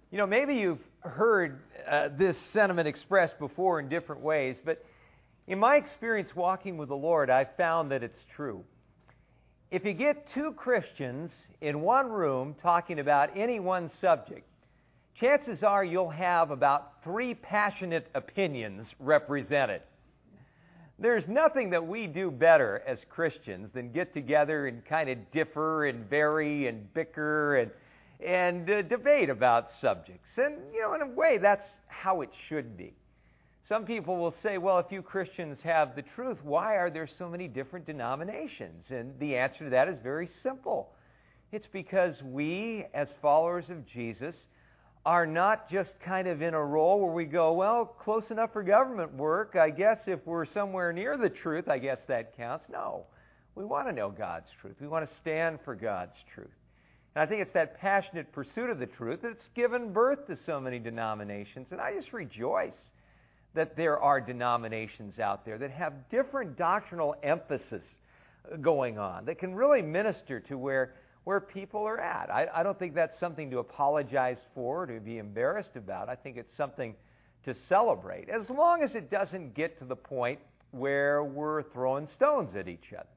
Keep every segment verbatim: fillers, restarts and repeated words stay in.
You know, maybe you've heard uh, this sentiment expressed before in different ways, but in my experience walking with the Lord, I've found that it's true. If you get two Christians in one room talking about any one subject, chances are you'll have about three passionate opinions represented. There's nothing that we do better as Christians than get together and kind of differ and vary and bicker and and uh, debate about subjects. And, you know, in a way, that's how it should be. Some people will say, well, if you Christians have the truth, why are there so many different denominations? And the answer to that is very simple. It's because we, as followers of Jesus, are not just kind of in a role where we go, well, close enough for government work. I guess if we're somewhere near the truth, I guess that counts. No, we want to know God's truth. We want to stand for God's truth. And I think it's that passionate pursuit of the truth that's given birth to so many denominations. And I just rejoice that there are denominations out there that have different doctrinal emphasis going on, that can really minister to where, where people are at. I, I don't think that's something to apologize for, to be embarrassed about. I think it's something to celebrate, as long as it doesn't get to the point where we're throwing stones at each other.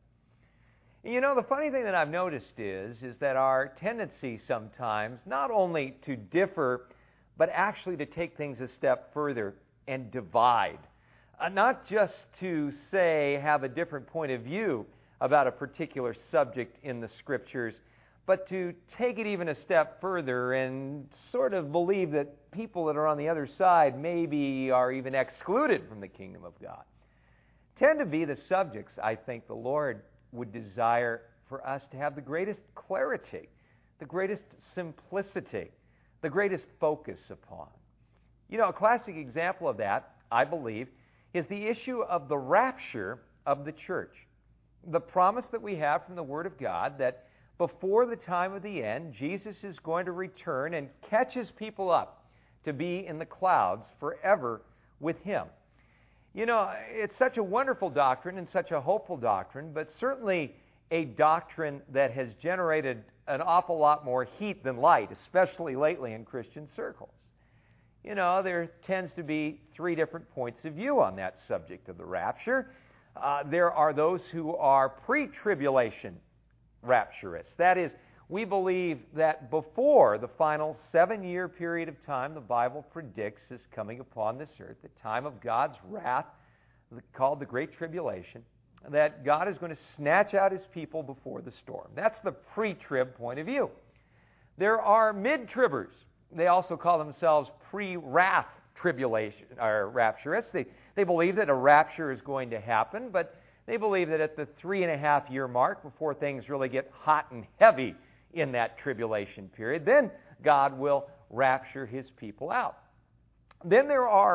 You know, the funny thing that I've noticed is, is that our tendency sometimes not only to differ, but actually to take things a step further and divide. Uh, not just to say, have a different point of view about a particular subject in the Scriptures, but to take it even a step further and sort of believe that people that are on the other side maybe are even excluded from the kingdom of God. Tend to be the subjects, I think, the Lord would desire for us to have the greatest clarity, the greatest simplicity, the greatest focus upon. You know, a classic example of that, I believe, is the issue of the rapture of the church. The promise that we have from the Word of God that before the time of the end, Jesus is going to return and catch His people up to be in the clouds forever with Him. You know, it's such a wonderful doctrine and such a hopeful doctrine, but certainly a doctrine that has generated an awful lot more heat than light, especially lately in Christian circles. You know, there tends to be three different points of view on that subject of the rapture. Uh, there are those who are pre-tribulation rapturists. That is, we believe that before the final seven-year period of time the Bible predicts is coming upon this earth, the time of God's wrath, called the Great Tribulation, that God is going to snatch out His people before the storm. That's the pre-trib point of view. There are mid-tribbers. They also call themselves pre-wrath tribulation or rapturists. They, they believe that a rapture is going to happen, but they believe that at the three and a half year mark, before things really get hot and heavy in that tribulation period, then God will rapture His people out. Then there are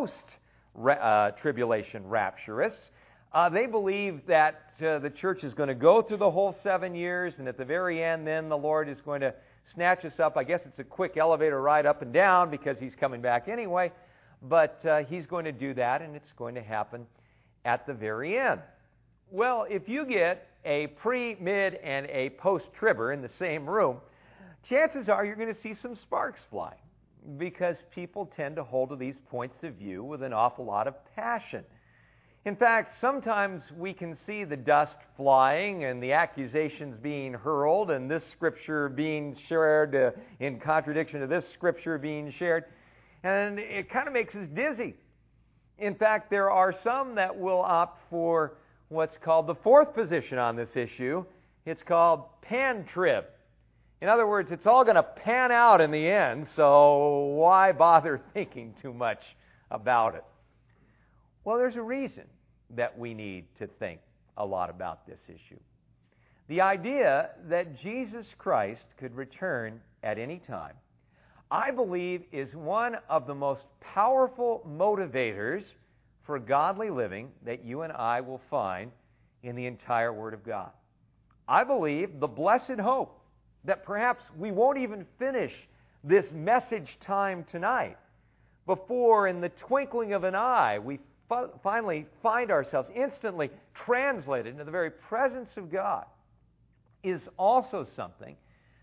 post-tribulation uh, rapturists. Uh, they believe that uh, the church is going to go through the whole seven years, and at the very end, then the Lord is going to snatch us up. I guess it's a quick elevator ride up and down because He's coming back anyway, but uh, He's going to do that, and it's going to happen at the very end. Well, if you get a pre, mid, and a post-tribber in the same room, chances are you're going to see some sparks fly because people tend to hold to these points of view with an awful lot of passion. In fact, sometimes we can see the dust flying and the accusations being hurled and this scripture being shared uh, in contradiction to this scripture being shared, and it kind of makes us dizzy. In fact, there are some that will opt for what's called the fourth position on this issue. It's called pan-trib. In other words, it's all going to pan out in the end, so why bother thinking too much about it? Well, there's a reason that we need to think a lot about this issue. The idea that Jesus Christ could return at any time, I believe, is one of the most powerful motivators for godly living that you and I will find in the entire Word of God. I believe the blessed hope that perhaps we won't even finish this message time tonight before, in the twinkling of an eye, we fi- finally find ourselves instantly translated into the very presence of God, is also something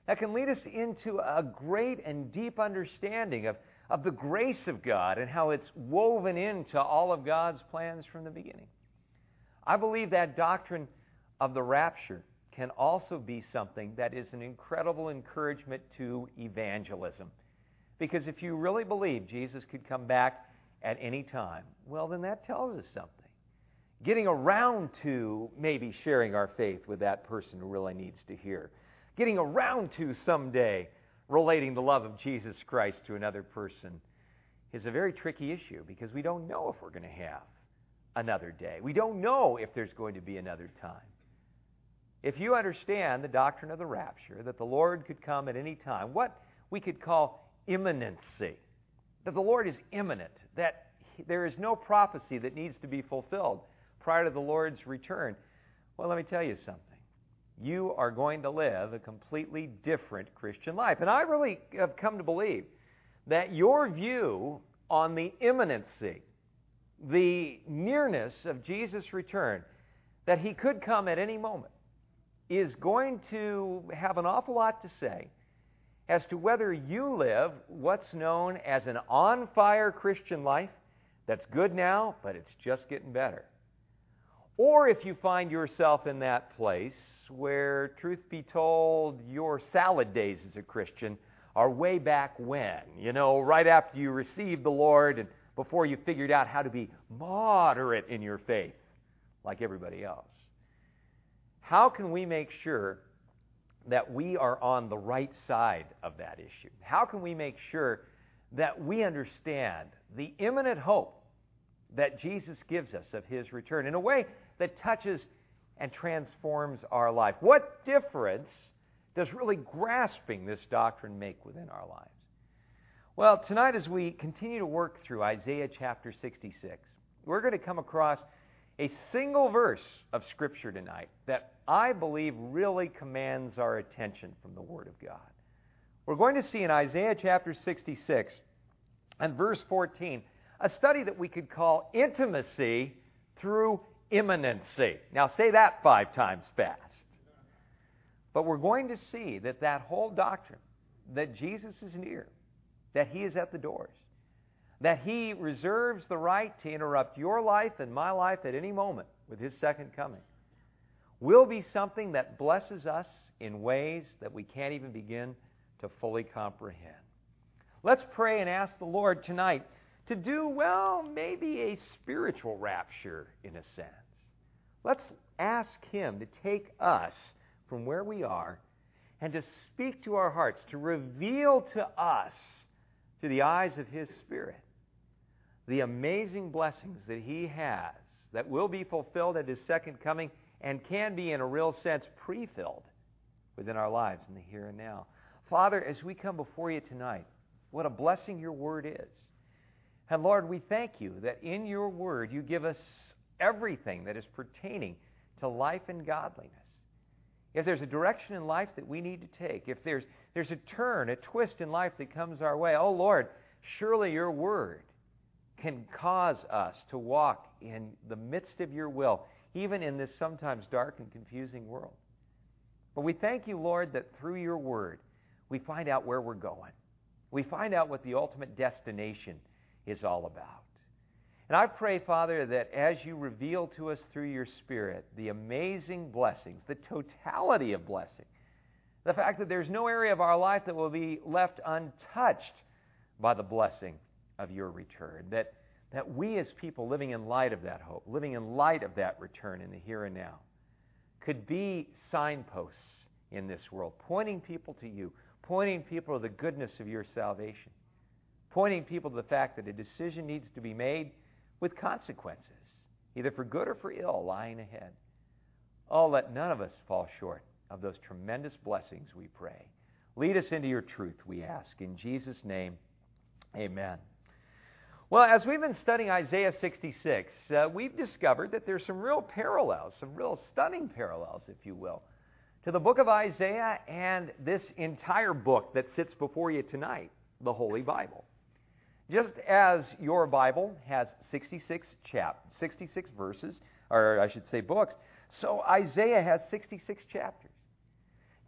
that can lead us into a great and deep understanding of, of the grace of God and how it's woven into all of God's plans from the beginning. I believe that doctrine of the rapture can also be something that is an incredible encouragement to evangelism. Because if you really believe Jesus could come back at any time, well, then that tells us something. Getting around to maybe sharing our faith with that person who really needs to hear. Getting around to someday relating the love of Jesus Christ to another person is a very tricky issue because we don't know if we're going to have another day. We don't know if there's going to be another time. If you understand the doctrine of the rapture, that the Lord could come at any time, what we could call imminency, that the Lord is imminent, that there is no prophecy that needs to be fulfilled prior to the Lord's return, well, let me tell you something. You are going to live a completely different Christian life. And I really have come to believe that your view on the imminency, the nearness of Jesus' return, that He could come at any moment, is going to have an awful lot to say as to whether you live what's known as an on-fire Christian life that's good now, but it's just getting better. Or if you find yourself in that place where, truth be told, your salad days as a Christian are way back when, you know, right after you received the Lord and before you figured out how to be moderate in your faith like everybody else. How can we make sure that we are on the right side of that issue? How can we make sure that we understand the imminent hope that Jesus gives us of His return in a way that touches and transforms our life? What difference does really grasping this doctrine make within our lives? Well, tonight as we continue to work through Isaiah chapter sixty-six, we're going to come across a single verse of Scripture tonight that I believe really commands our attention from the Word of God. We're going to see in Isaiah chapter sixty-six and verse fourteen a study that we could call intimacy through imminency. Now say that five times fast. But we're going to see that that whole doctrine, that Jesus is near, that He is at the doors, that He reserves the right to interrupt your life and my life at any moment with His second coming, will be something that blesses us in ways that we can't even begin to fully comprehend. Let's pray and ask the Lord tonight to do, well, maybe a spiritual rapture in a sense. Let's ask Him to take us from where we are and to speak to our hearts, to reveal to us, through the eyes of His Spirit, the amazing blessings that He has that will be fulfilled at His second coming and can be, in a real sense, pre-filled within our lives in the here and now. Father, as we come before You tonight, what a blessing Your Word is. And Lord, we thank You that in Your Word You give us everything that is pertaining to life and godliness. If there's a direction in life that we need to take, if there's there's a turn, a twist in life that comes our way, oh Lord, surely Your Word can cause us to walk in the midst of Your will, even in this sometimes dark and confusing world. But we thank You, Lord, that through Your Word we find out where we're going. We find out what the ultimate destination is all about. And I pray, Father, that as You reveal to us through Your Spirit the amazing blessings, the totality of blessing, the fact that there's no area of our life that will be left untouched by the blessing of Your return, that, that we as people living in light of that hope, living in light of that return in the here and now, could be signposts in this world, pointing people to You, pointing people to the goodness of Your salvation, pointing people to the fact that a decision needs to be made with consequences, either for good or for ill, lying ahead. Oh, let none of us fall short of those tremendous blessings, we pray. Lead us into Your truth, we ask. In Jesus' name, amen. Well, as we've been studying Isaiah sixty-six, uh, we've discovered that there's some real parallels, some real stunning parallels, if you will, to the book of Isaiah and this entire book that sits before you tonight, the Holy Bible. Just as your Bible has sixty-six chap- sixty-six verses, or I should say books, so Isaiah has sixty-six chapters.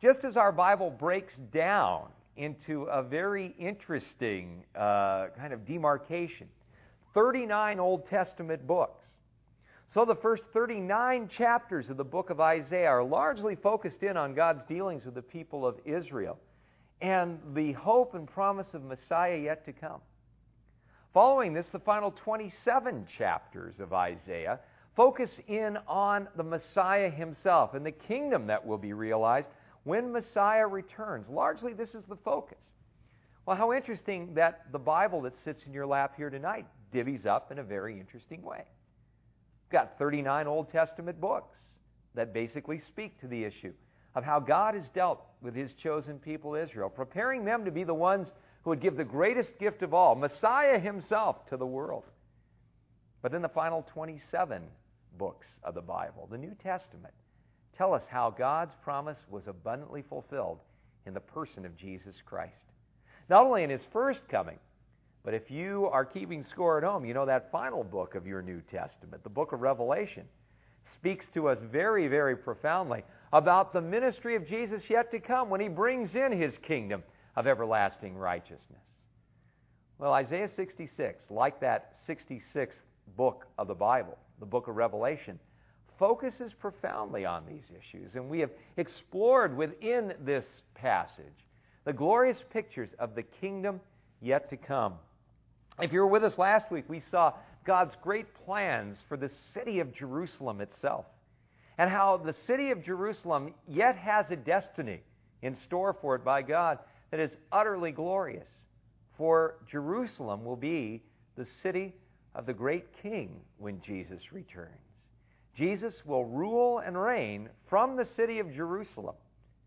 just as our Bible breaks down into a very interesting uh, kind of demarcation, thirty-nine Old Testament books. So the first thirty-nine chapters of the book of Isaiah are largely focused in on God's dealings with the people of Israel and the hope and promise of Messiah yet to come. Following this, the final twenty-seven chapters of Isaiah focus in on the Messiah himself and the kingdom that will be realized when Messiah returns. Largely, this is the focus. Well, how interesting that the Bible that sits in your lap here tonight divvies up in a very interesting way. We've got thirty-nine Old Testament books that basically speak to the issue of how God has dealt with his chosen people Israel, preparing them to be the ones who would give the greatest gift of all, Messiah himself, to the world. But then the final twenty-seven books of the Bible, the New Testament, tell us how God's promise was abundantly fulfilled in the person of Jesus Christ. Not only in his first coming, but if you are keeping score at home, you know that final book of your New Testament, the book of Revelation, speaks to us very, very profoundly about the ministry of Jesus yet to come when he brings in his kingdom of everlasting righteousness. Well, Isaiah sixty-six, like that sixty-sixth book of the Bible, the book of Revelation, focuses profoundly on these issues. And we have explored within this passage the glorious pictures of the kingdom yet to come. If you were with us last week, we saw God's great plans for the city of Jerusalem itself, and how the city of Jerusalem yet has a destiny in store for it by God that is utterly glorious. For Jerusalem will be the city of the great King when Jesus returns. Jesus will rule and reign from the city of Jerusalem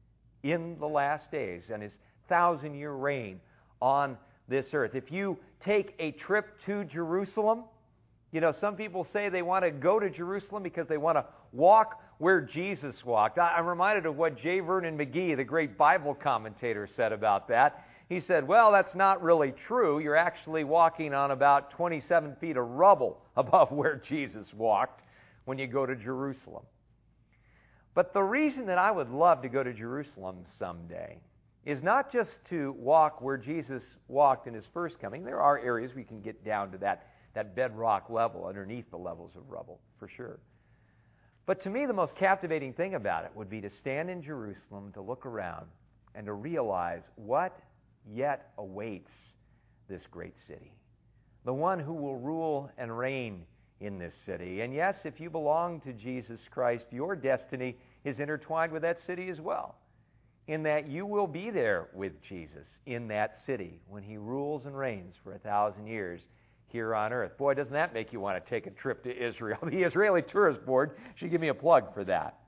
in the last days and his thousand-year reign on this earth. If you take a trip to Jerusalem, you know, some people say they want to go to Jerusalem because they want to walk where Jesus walked. I'm reminded of what J. Vernon McGee, the great Bible commentator, said about that. He said, well, that's not really true. You're actually walking on about twenty-seven feet of rubble above where Jesus walked when you go to Jerusalem. But the reason that I would love to go to Jerusalem someday is not just to walk where Jesus walked in his first coming. There are areas we can get down to that, that bedrock level underneath the levels of rubble, for sure. But to me, the most captivating thing about it would be to stand in Jerusalem, to look around, and to realize what yet awaits this great city. The one who will rule and reign in this city. And yes, if you belong to Jesus Christ, your destiny is intertwined with that city as well, in that you will be there with Jesus in that city when he rules and reigns for a thousand years here on earth. Boy, doesn't that make you want to take a trip to Israel. The Israeli Tourist Board should give me a plug for that.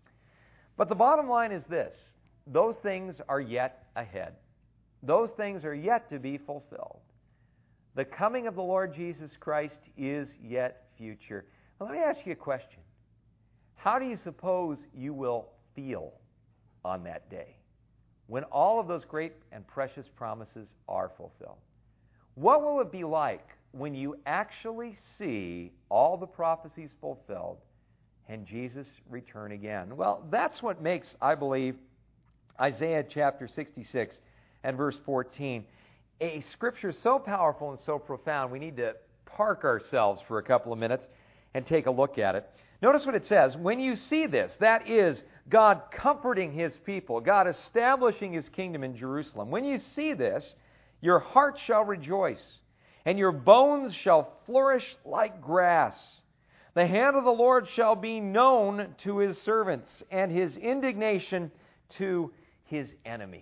But the bottom line is this: those things are yet ahead. Those things are yet to be fulfilled. The coming of the Lord Jesus Christ is yet future. Now, let me ask you a question. How do you suppose you will feel on that day when all of those great and precious promises are fulfilled? What will it be like when you actually see all the prophecies fulfilled and Jesus return again? Well, that's what makes, I believe, Isaiah chapter sixty-six and verse fourteen a scripture so powerful and so profound, we need to park ourselves for a couple of minutes and take a look at it. Notice what it says. When you see this, that is God comforting his people, God establishing his kingdom in Jerusalem. When you see this, your heart shall rejoice, and your bones shall flourish like grass. The hand of the Lord shall be known to his servants, and his indignation to his enemies.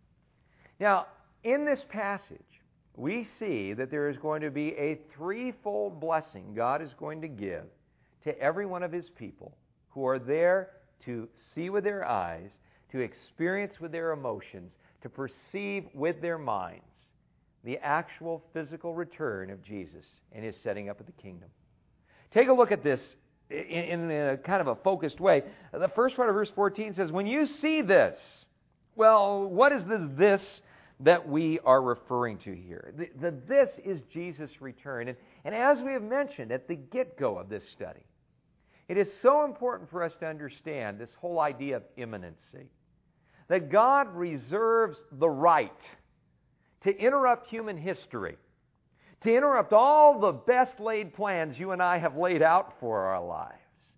Now, in this passage, we see that there is going to be a threefold blessing God is going to give to every one of his people who are there to see with their eyes, to experience with their emotions, to perceive with their minds the actual physical return of Jesus and his setting up of the kingdom. Take a look at this in, in a kind of a focused way. The first part of verse fourteen says, when you see this, well, what is the this that we are referring to here? The, the this is Jesus' return. And, and as we have mentioned at the get-go of this study, it is so important for us to understand this whole idea of imminency. that God reserves the right to interrupt human history, to interrupt all the best laid plans you and I have laid out for our lives,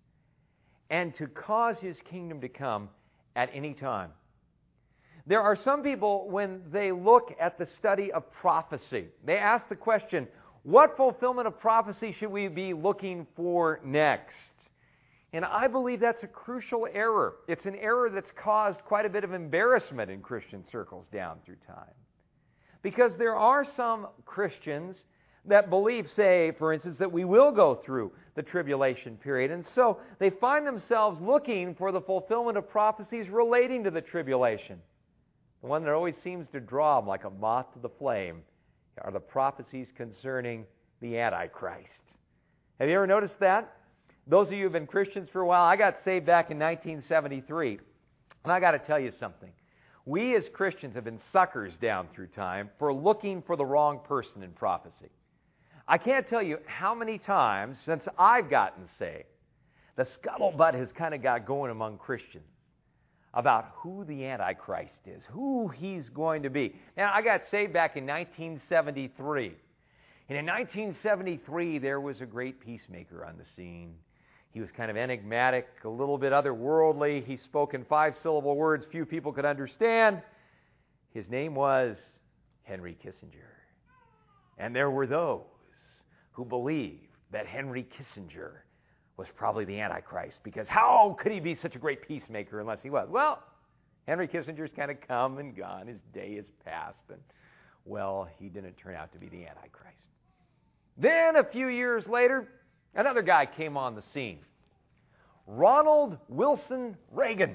and to cause His kingdom to come at any time. There are some people, when they look at the study of prophecy, they ask the question, what fulfillment of prophecy should we be looking for next? And I believe that's a crucial error. It's an error that's caused quite a bit of embarrassment in Christian circles down through time. Because there are some Christians that believe, say, for instance, that we will go through the tribulation period. And so they find themselves looking for the fulfillment of prophecies relating to the tribulation. The one that always seems to draw them like a moth to the flame are the prophecies concerning the Antichrist. Have you ever noticed that? Those of you who have been Christians for a while, I got saved back in nineteen seventy-three. And I got to tell you something. We as Christians have been suckers down through time for looking for the wrong person in prophecy. I can't tell you how many times since I've gotten saved, the scuttlebutt has kind of got going among Christians about who the Antichrist is, who he's going to be. Now, I got saved back in nineteen seventy-three. And in nineteen seventy-three, there was a great peacemaker on the scene. He was kind of enigmatic, a little bit otherworldly. He spoke in five-syllable words few people could understand. His name was Henry Kissinger. And there were those who believed that Henry Kissinger was probably the Antichrist, because how could he be such a great peacemaker unless he was? Well, Henry Kissinger's kind of come and gone. His day is past, and, well, he didn't turn out to be the Antichrist. Then, a few years later, another guy came on the scene. Ronald Wilson Reagan.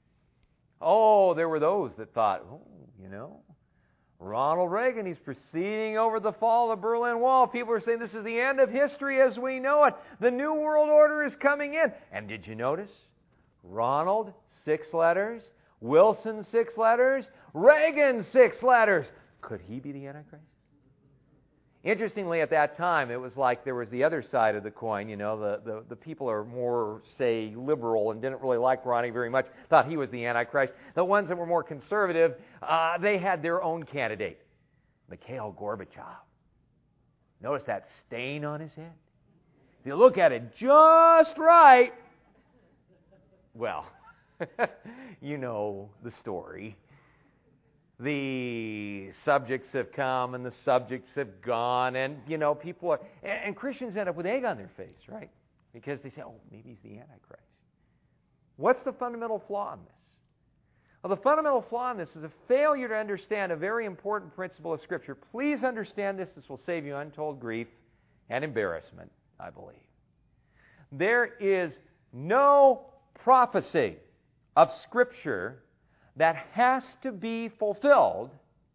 Oh, there were those that thought, oh, you know, Ronald Reagan, he's proceeding over the fall of the Berlin Wall. People are saying this is the end of history as we know it. The New World Order is coming in. And did you notice? Ronald, six letters. Wilson, six letters. Reagan, six letters. Could he be the Antichrist? Interestingly, at that time, it was like there was the other side of the coin. You know, the, the, the people are more, say, liberal and didn't really like Ronnie very much, thought he was the Antichrist. The ones that were more conservative, uh, they had their own candidate, Mikhail Gorbachev. Notice that stain on his head? If you look at it just right, well, you know the story. The subjects have come and the subjects have gone, and, you know, people are, and, and Christians end up with egg on their face, right? Because they say, oh, maybe he's the Antichrist. What's the fundamental flaw in this? Well, the fundamental flaw in this is a failure to understand a very important principle of Scripture. Please understand this. This will save you untold grief and embarrassment, I believe. There is no prophecy of Scripture that has to be fulfilled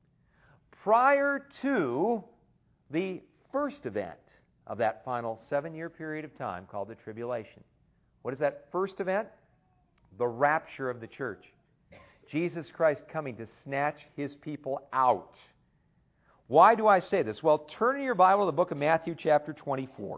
prior to the first event of that final seven-year period of time called the tribulation. What is that first event? The rapture of the church. Jesus Christ coming to snatch His people out. Why do I say this? Well, turn in your Bible to the book of Matthew chapter twenty-four.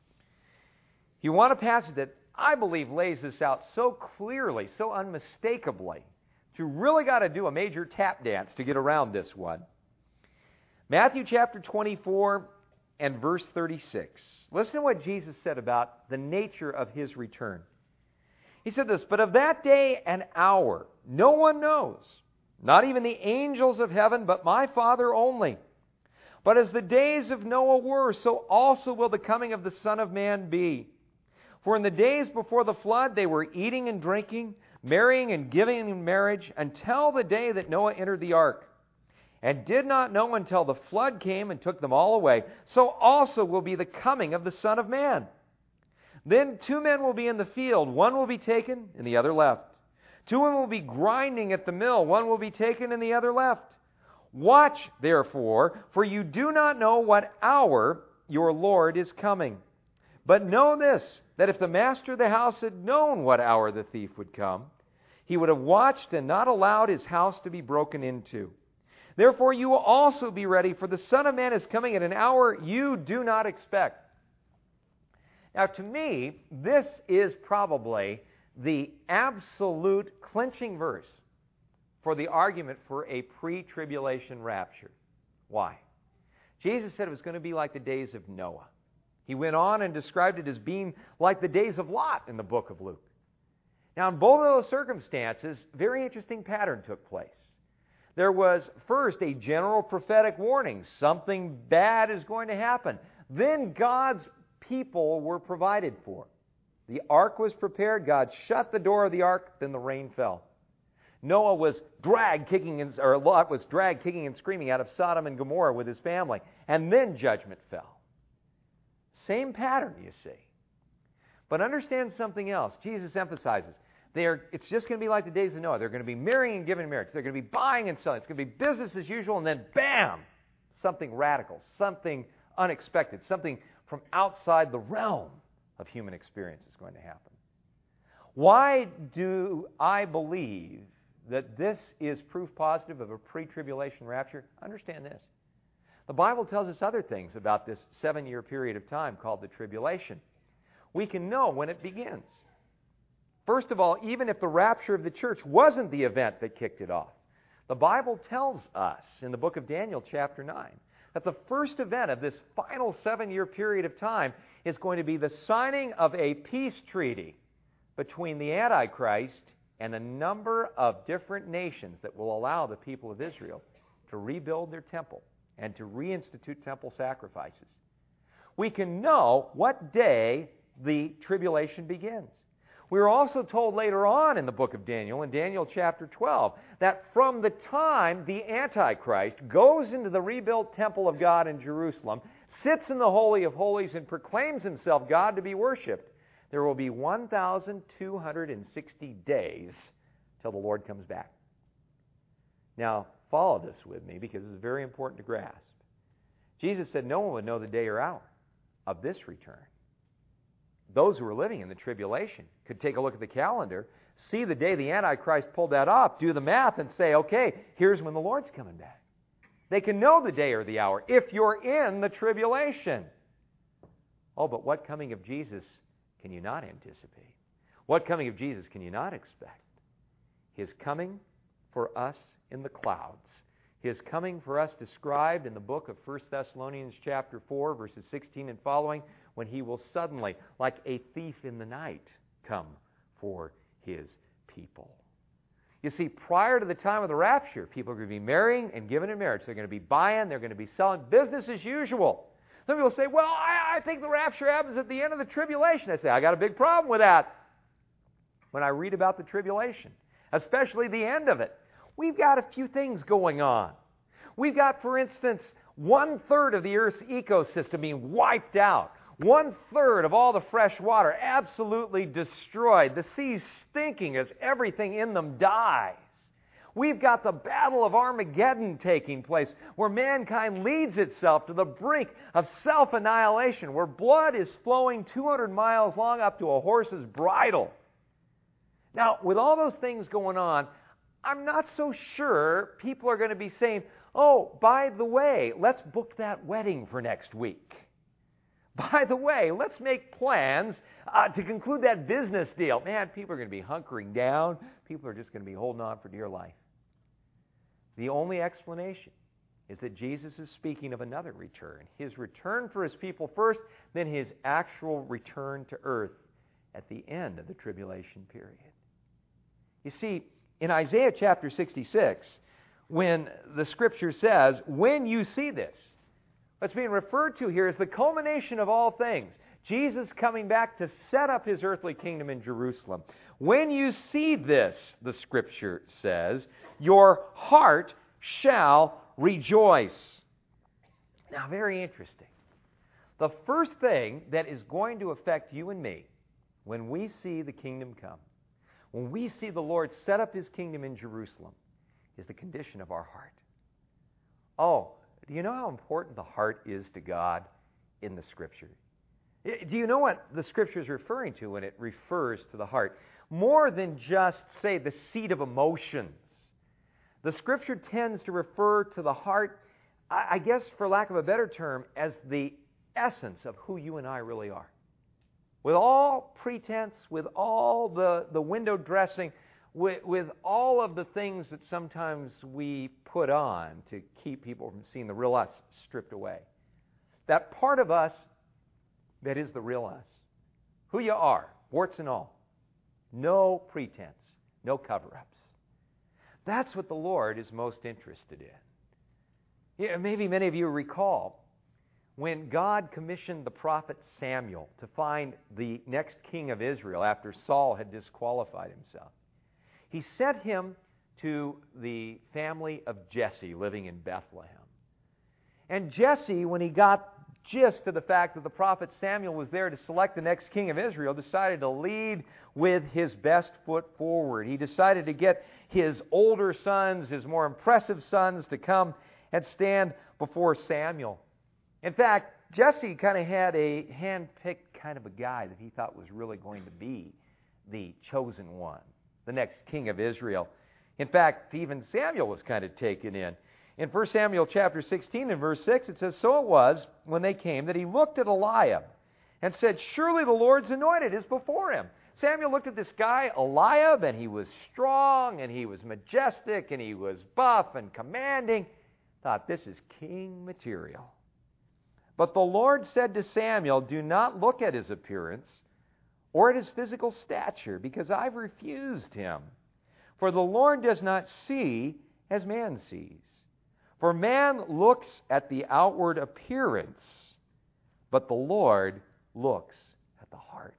If you want a passage that I believe lays this out so clearly, so unmistakably, you really got to do a major tap dance to get around this one. Matthew chapter twenty-four and verse thirty-six. Listen to what Jesus said about the nature of His return. He said this, "But of that day and hour no one knows, not even the angels of heaven, but my Father only. But as the days of Noah were, so also will the coming of the Son of Man be. For in the days before the flood they were eating and drinking, marrying and giving in marriage, until the day that Noah entered the ark, and did not know until the flood came and took them all away. So also will be the coming of the Son of Man. Then two men will be in the field, one will be taken and the other left. Two women will be grinding at the mill, one will be taken and the other left. Watch, therefore, for you do not know what hour your Lord is coming. But know this, that if the master of the house had known what hour the thief would come, he would have watched and not allowed his house to be broken into. Therefore you will also be ready, for the Son of Man is coming at an hour you do not expect." Now, to me, this is probably the absolute clinching verse for the argument for a pre-tribulation rapture. Why? Jesus said it was going to be like the days of Noah. He went on and described it as being like the days of Lot in the book of Luke. Now, in both of those circumstances, very interesting pattern took place. There was first a general prophetic warning. Something bad is going to happen. Then God's people were provided for. The ark was prepared. God shut the door of the ark. Then the rain fell. Noah was dragged kicking and, or Lot was dragged kicking and screaming out of Sodom and Gomorrah with his family. And then judgment fell. Same pattern, you see. But understand something else. Jesus emphasizes they are, it's just going to be like the days of Noah. They're going to be marrying and giving in marriage. They're going to be buying and selling. It's going to be business as usual, and then bam, something radical, something unexpected, something from outside the realm of human experience is going to happen. Why do I believe that this is proof positive of a pre-tribulation rapture? Understand this. The Bible tells us other things about this seven-year period of time called the tribulation. We can know when it begins. First of all, even if the rapture of the church wasn't the event that kicked it off, the Bible tells us in the book of Daniel chapter nine that the first event of this final seven-year period of time is going to be the signing of a peace treaty between the Antichrist and a number of different nations that will allow the people of Israel to rebuild their temple and to reinstitute temple sacrifices. We can know what day the tribulation begins. We are also told later on in the book of Daniel, in Daniel chapter twelve, that from the time the Antichrist goes into the rebuilt temple of God in Jerusalem, sits in the Holy of Holies and proclaims himself God to be worshipped, there will be one thousand two hundred sixty days till the Lord comes back. Now, follow this with me because it's very important to grasp. Jesus said no one would know the day or hour of this return. Those who were living in the tribulation could take a look at the calendar, see the day the Antichrist pulled that off, do the math, and say, okay, here's when the Lord's coming back. They can know the day or the hour if you're in the tribulation. Oh, but what coming of Jesus can you not anticipate? What coming of Jesus can you not expect? His coming for us in the clouds. His coming for us described in the book of First Thessalonians chapter four, verses sixteen and following, when he will suddenly, like a thief in the night, come for his people. You see, prior to the time of the rapture, people are going to be marrying and giving in marriage. They're going to be buying, they're going to be selling, business as usual. Some people say, well, I, I think the rapture happens at the end of the tribulation. I say, I got a big problem with that. When I read about the tribulation, especially the end of it, we've got a few things going on. We've got, for instance, one-third of the Earth's ecosystem being wiped out. One-third of all the fresh water absolutely destroyed. The seas stinking as everything in them dies. We've got the Battle of Armageddon taking place, where mankind leads itself to the brink of self-annihilation, where blood is flowing two hundred miles long up to a horse's bridle. Now, with all those things going on, I'm not so sure people are going to be saying, oh, by the way, let's book that wedding for next week. By the way, let's make plans uh, to conclude that business deal. Man, people are going to be hunkering down. People are just going to be holding on for dear life. The only explanation is that Jesus is speaking of another return. His return for his people first, then his actual return to earth at the end of the tribulation period. You see, in Isaiah chapter sixty-six, when the Scripture says, when you see this, what's being referred to here is the culmination of all things. Jesus coming back to set up his earthly kingdom in Jerusalem. When you see this, the Scripture says, your heart shall rejoice. Now, very interesting. The first thing that is going to affect you and me when we see the kingdom come, when we see the Lord set up his kingdom in Jerusalem, is the condition of our heart. Oh, do you know how important the heart is to God in the Scripture? Do you know what the Scripture is referring to when it refers to the heart? More than just, say, the seat of emotions. The Scripture tends to refer to the heart, I guess for lack of a better term, as the essence of who you and I really are. With all pretense, with all the, the window dressing, with, with all of the things that sometimes we put on to keep people from seeing the real us stripped away. That part of us that is the real us. Who you are, warts and all. No pretense, no cover-ups. That's what the Lord is most interested in. Yeah, maybe many of you recall when God commissioned the prophet Samuel to find the next king of Israel after Saul had disqualified himself. He sent him to the family of Jesse living in Bethlehem. And Jesse, when he got gist of the fact that the prophet Samuel was there to select the next king of Israel, decided to lead with his best foot forward. He decided to get his older sons, his more impressive sons, to come and stand before Samuel. In fact, Jesse kind of had a hand-picked kind of a guy that he thought was really going to be the chosen one, the next king of Israel. In fact, even Samuel was kind of taken in. In First Samuel chapter sixteen and verse six, it says, "So it was, when they came, that he looked at Eliab and said, 'Surely the Lord's anointed is before him.'" Samuel looked at this guy, Eliab, and he was strong, and he was majestic, and he was buff and commanding. Thought, this is king material. But the Lord said to Samuel, "Do not look at his appearance or at his physical stature, because I've refused him. For the Lord does not see as man sees. For man looks at the outward appearance, but the Lord looks at the heart."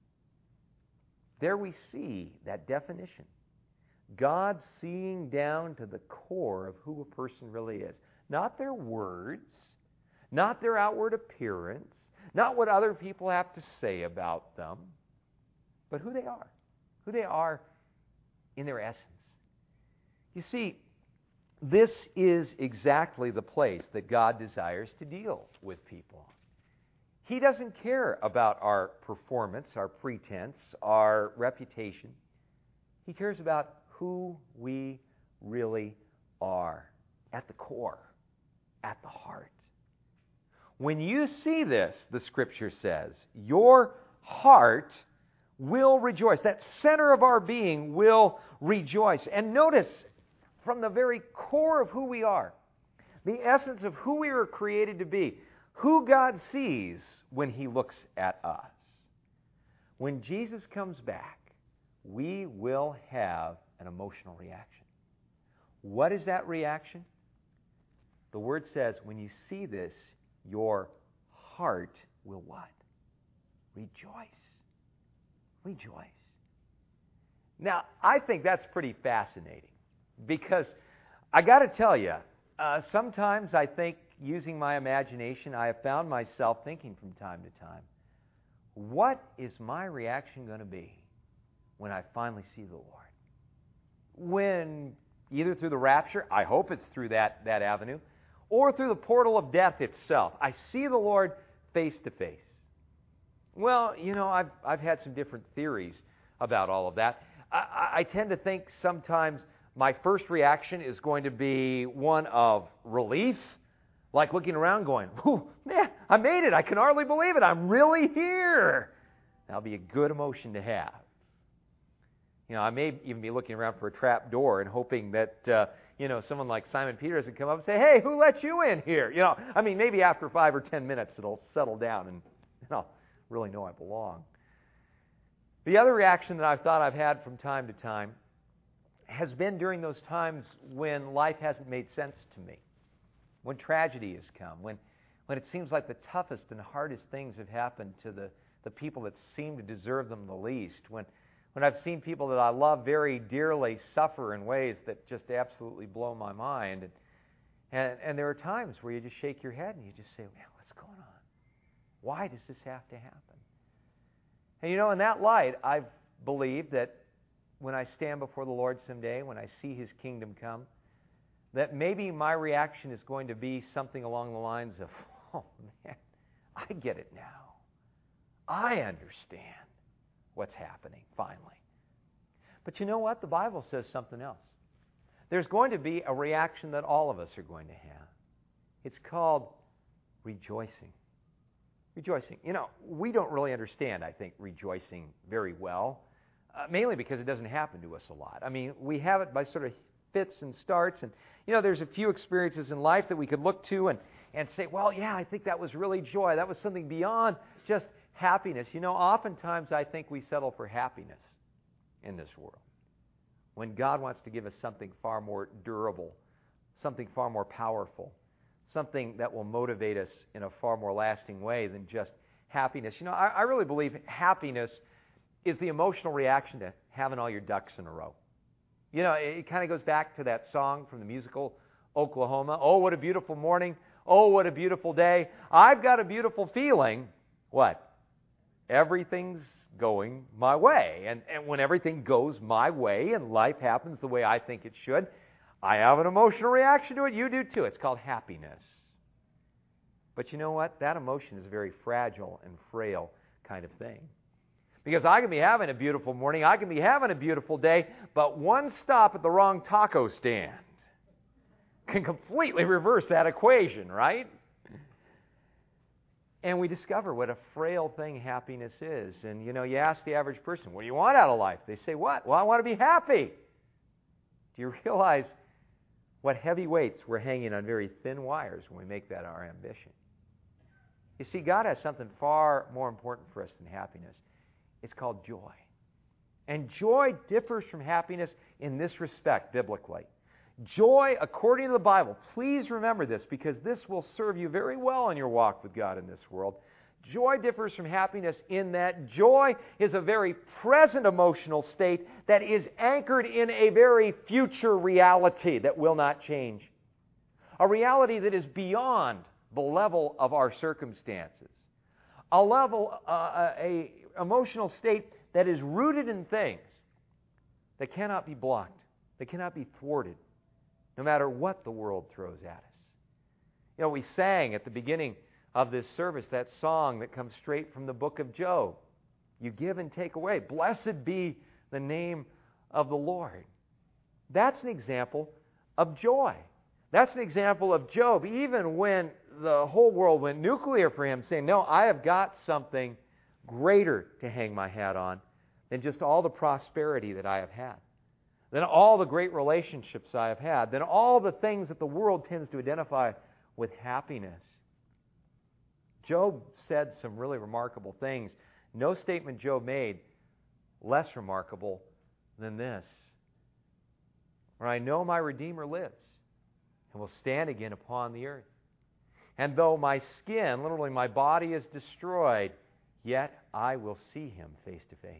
There we see that definition. God seeing down to the core of who a person really is. Not their words, not their outward appearance, not what other people have to say about them, but who they are. Who they are in their essence. You see, this is exactly the place that God desires to deal with people. He doesn't care about our performance, our pretense, our reputation. He cares about who we really are at the core, at the heart. When you see this, the Scripture says, your heart will rejoice. That center of our being will rejoice. And notice, from the very core of who we are, the essence of who we were created to be, who God sees when He looks at us. When Jesus comes back, we will have an emotional reaction. What is that reaction? The Word says, when you see this, your heart will what? Rejoice. Rejoice. Now, I think that's pretty fascinating because I got to tell you, uh, sometimes I think, using my imagination, I have found myself thinking from time to time, what is my reaction going to be when I finally see the Lord? When, either through the rapture, I hope it's through that, that avenue, or through the portal of death itself, I see the Lord face to face. Well, you know, I've, I've had some different theories about all of that. I, I tend to think sometimes my first reaction is going to be one of relief, like looking around going, "Whew, man, I made it. I can hardly believe it. I'm really here." That'll be a good emotion to have. You know, I may even be looking around for a trap door and hoping that, uh, you know, someone like Simon Peters would come up and say, "Hey, who let you in here?" You know, I mean, maybe after five or ten minutes it'll settle down and I'll really know I belong. The other reaction that I've thought I've had from time to time has been during those times when life hasn't made sense to me. When tragedy has come, when, when it seems like the toughest and hardest things have happened to the, the people that seem to deserve them the least, when, when I've seen people that I love very dearly suffer in ways that just absolutely blow my mind. And, and, and there are times where you just shake your head and you just say, "Man, what's going on? Why does this have to happen?" And you know, in that light, I've believed that when I stand before the Lord someday, when I see His kingdom come, that maybe my reaction is going to be something along the lines of, "Oh man, I get it now. I understand what's happening, finally." But you know what? The Bible says something else. There's going to be a reaction that all of us are going to have. It's called rejoicing. Rejoicing. You know, we don't really understand, I think, rejoicing very well. uh, mainly because it doesn't happen to us a lot. I mean, we have it by sort of fits and starts, and you know, there's a few experiences in life that we could look to and, and say, well, yeah, I think that was really joy. That was something beyond just happiness. You know, oftentimes I think we settle for happiness in this world, when God wants to give us something far more durable, something far more powerful, something that will motivate us in a far more lasting way than just happiness. You know, I, I really believe happiness is the emotional reaction to having all your ducks in a row. You know, it, it kind of goes back to that song from the musical Oklahoma. Oh, what a beautiful morning. Oh, what a beautiful day. I've got a beautiful feeling. What? Everything's going my way. And, and when everything goes my way and life happens the way I think it should, I have an emotional reaction to it. You do too. It's called happiness. But you know what? That emotion is a very fragile and frail kind of thing. Because I can be having a beautiful morning, I can be having a beautiful day, but one stop at the wrong taco stand can completely reverse that equation, right? And we discover what a frail thing happiness is. And, you know, you ask the average person, what do you want out of life? They say, what? Well, I want to be happy. Do you realize what heavy weights we're hanging on very thin wires when we make that our ambition? You see, God has something far more important for us than happiness. It's called joy. And joy differs from happiness in this respect, biblically. Joy, according to the Bible, please remember this, because this will serve you very well in your walk with God in this world. Joy differs from happiness in that joy is a very present emotional state that is anchored in a very future reality that will not change. A reality that is beyond the level of our circumstances. A level, uh, a emotional state that is rooted in things that cannot be blocked, that cannot be thwarted, no matter what the world throws at us. You know, we sang at the beginning of this service that song that comes straight from the book of Job. You give and take away. Blessed be the name of the Lord. That's an example of joy. That's an example of Job, even when the whole world went nuclear for him, saying, no, I have got something greater to hang my hat on than just all the prosperity that I have had, than all the great relationships I have had, than all the things that the world tends to identify with happiness. Job said some really remarkable things. No statement Job made less remarkable than this. For I know my Redeemer lives and will stand again upon the earth. And though my skin, literally my body, is destroyed, yet I will see him face to face.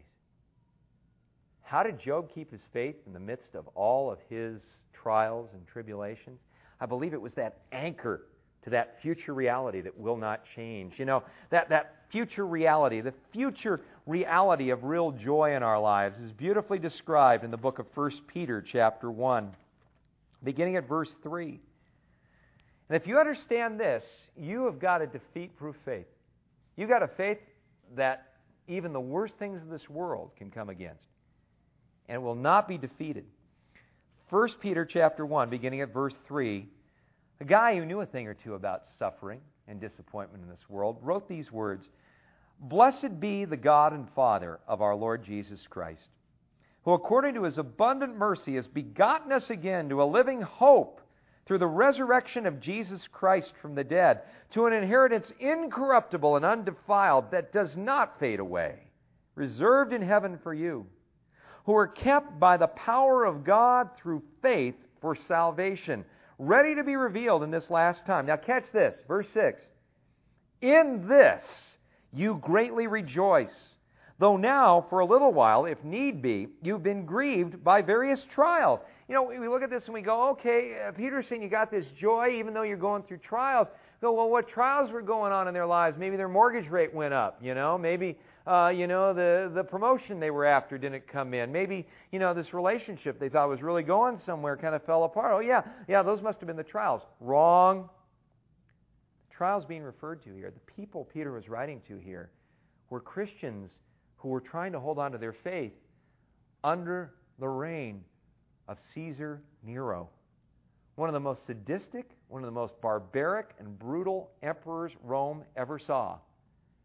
How did Job keep his faith in the midst of all of his trials and tribulations? I believe it was that anchor to that future reality that will not change. You know, that, that future reality, the future reality of real joy in our lives is beautifully described in the book of First Peter chapter one, beginning at verse three. And if you understand this, you have got a defeat-proof faith. You've got a faith that even the worst things of this world can come against, and will not be defeated. First Peter chapter one, beginning at verse three, a guy who knew a thing or two about suffering and disappointment in this world wrote these words, "Blessed be the God and Father of our Lord Jesus Christ, who according to His abundant mercy has begotten us again to a living hope through the resurrection of Jesus Christ from the dead, to an inheritance incorruptible and undefiled that does not fade away, reserved in heaven for you, who are kept by the power of God through faith for salvation, ready to be revealed in this last time." Now catch this, verse six. "In this you greatly rejoice, though now for a little while, if need be, you've been grieved by various trials." You know, we look at this and we go, okay, uh, Peter's saying you got this joy even though you're going through trials. Go, well, what trials were going on in their lives? Maybe their mortgage rate went up, you know. Maybe, uh, you know, the, the promotion they were after didn't come in. Maybe, you know, this relationship they thought was really going somewhere kind of fell apart. Oh, yeah, yeah, those must have been the trials. Wrong. The trials being referred to here, the people Peter was writing to here, were Christians who were trying to hold on to their faith under the reign of Caesar Nero, one of the most sadistic, one of the most barbaric and brutal emperors Rome ever saw.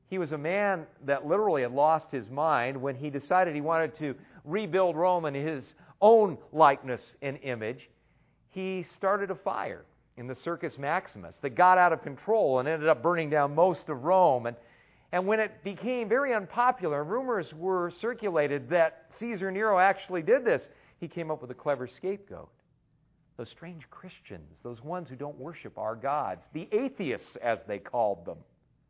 He was a man that literally had lost his mind when he decided he wanted to rebuild Rome in his own likeness and image. He started a fire in the Circus Maximus that got out of control and ended up burning down most of Rome. And, and when it became very unpopular, rumors were circulated that Caesar Nero actually did this. He came up with a clever scapegoat. Those strange Christians, those ones who don't worship our gods, the atheists as they called them.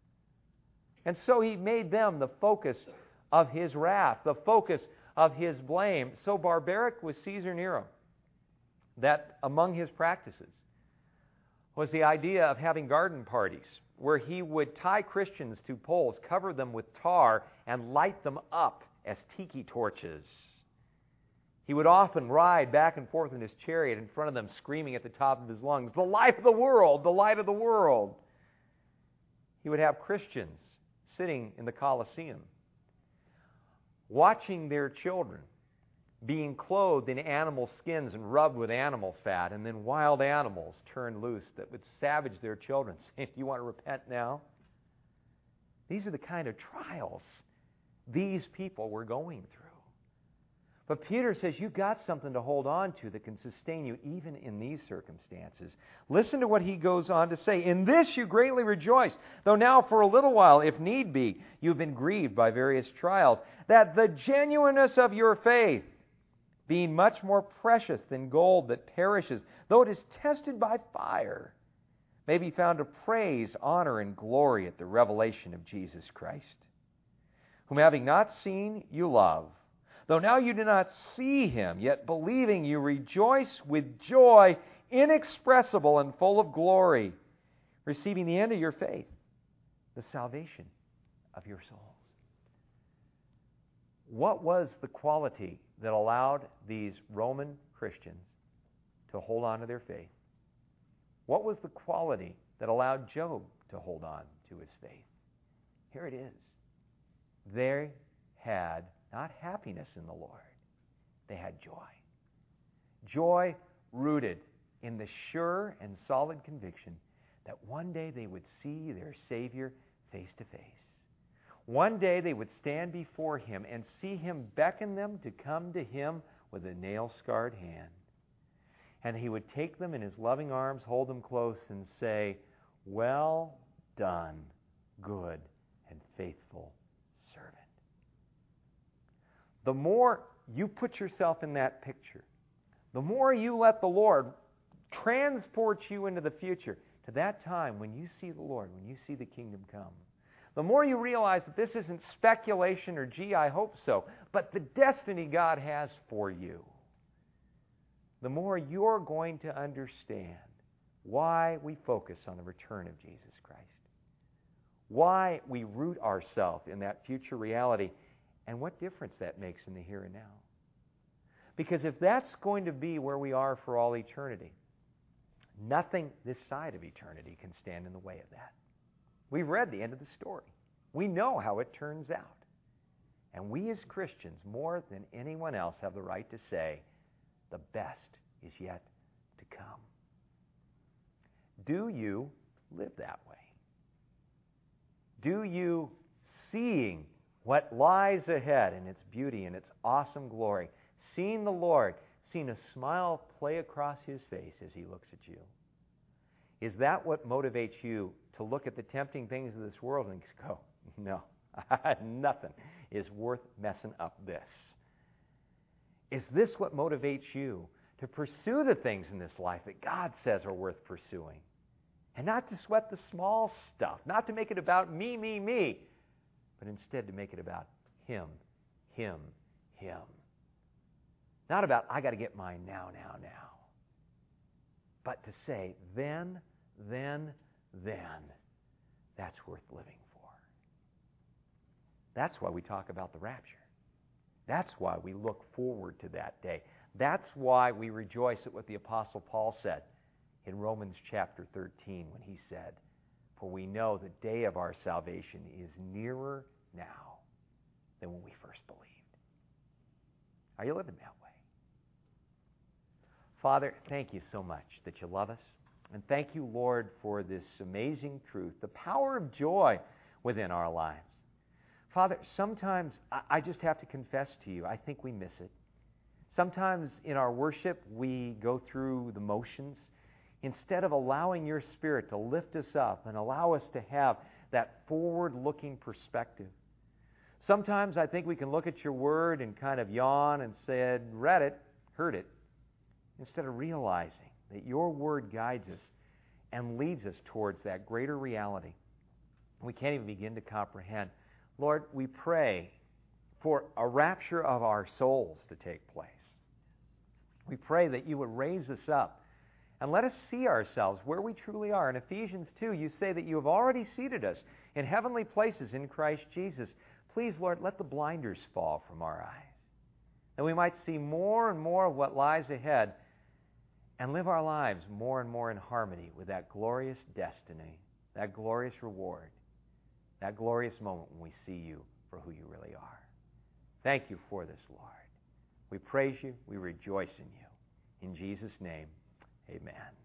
And so he made them the focus of his wrath, the focus of his blame. So barbaric was Caesar Nero that among his practices was the idea of having garden parties where he would tie Christians to poles, cover them with tar, and light them up as tiki torches. He would often ride back and forth in his chariot in front of them, screaming at the top of his lungs, "The light of the world! The light of the world!" He would have Christians sitting in the Colosseum, watching their children being clothed in animal skins and rubbed with animal fat, and then wild animals turned loose that would savage their children, saying, "Do you want to repent now?" These are the kind of trials these people were going through. But Peter says, you've got something to hold on to that can sustain you even in these circumstances. Listen to what he goes on to say. "In this you greatly rejoice, though now for a little while, if need be, you've been grieved by various trials, that the genuineness of your faith, being much more precious than gold that perishes, though it is tested by fire, may be found to praise, honor, and glory at the revelation of Jesus Christ, whom having not seen, you love. Though now you do not see him, yet believing you rejoice with joy inexpressible and full of glory, receiving the end of your faith, the salvation of your souls." What was the quality that allowed these Roman Christians to hold on to their faith? What was the quality that allowed Job to hold on to his faith? Here it is. They had not happiness in the Lord. They had joy. Joy rooted in the sure and solid conviction that one day they would see their Savior face to face. One day they would stand before him and see him beckon them to come to him with a nail-scarred hand. And he would take them in his loving arms, hold them close, and say, "Well done, good and faithful servant." The more you put yourself in that picture, the more you let the Lord transport you into the future, to that time when you see the Lord, when you see the kingdom come, the more you realize that this isn't speculation or, gee, I hope so, but the destiny God has for you, the more you're going to understand why we focus on the return of Jesus Christ, why we root ourselves in that future reality, and what difference that makes in the here and now. Because if that's going to be where we are for all eternity, nothing this side of eternity can stand in the way of that. We've read the end of the story. We know how it turns out. And we as Christians, more than anyone else, have the right to say, the best is yet to come. Do you live that way? Do you, seeing what lies ahead in its beauty and its awesome glory, seeing the Lord, seeing a smile play across his face as he looks at you, is that what motivates you to look at the tempting things of this world and go, no, nothing is worth messing up this? Is this what motivates you to pursue the things in this life that God says are worth pursuing? And not to sweat the small stuff, not to make it about me, me, me, but instead to make it about him, him, him. Not about, I got to get mine now, now, now. But to say, then, then, then, that's worth living for. That's why we talk about the rapture. That's why we look forward to that day. That's why we rejoice at what the Apostle Paul said in Romans chapter thirteen when he said, "For we know the day of our salvation is nearer now than when we first believed." Are you living that way? Father, thank you so much that you love us. And thank you, Lord, for this amazing truth, the power of joy within our lives. Father, sometimes I just have to confess to you, I think we miss it. Sometimes in our worship, we go through the motions instead of allowing your Spirit to lift us up and allow us to have that forward-looking perspective. Sometimes I think we can look at your word and kind of yawn and say, read it, heard it, instead of realizing that your word guides us and leads us towards that greater reality we can't even begin to comprehend. Lord, we pray for a rapture of our souls to take place. We pray that you would raise us up and let us see ourselves where we truly are. In Ephesians two, you say that you have already seated us in heavenly places in Christ Jesus. Please, Lord, let the blinders fall from our eyes, that we might see more and more of what lies ahead and live our lives more and more in harmony with that glorious destiny, that glorious reward, that glorious moment when we see you for who you really are. Thank you for this, Lord. We praise you. We rejoice in you. In Jesus' name, amen.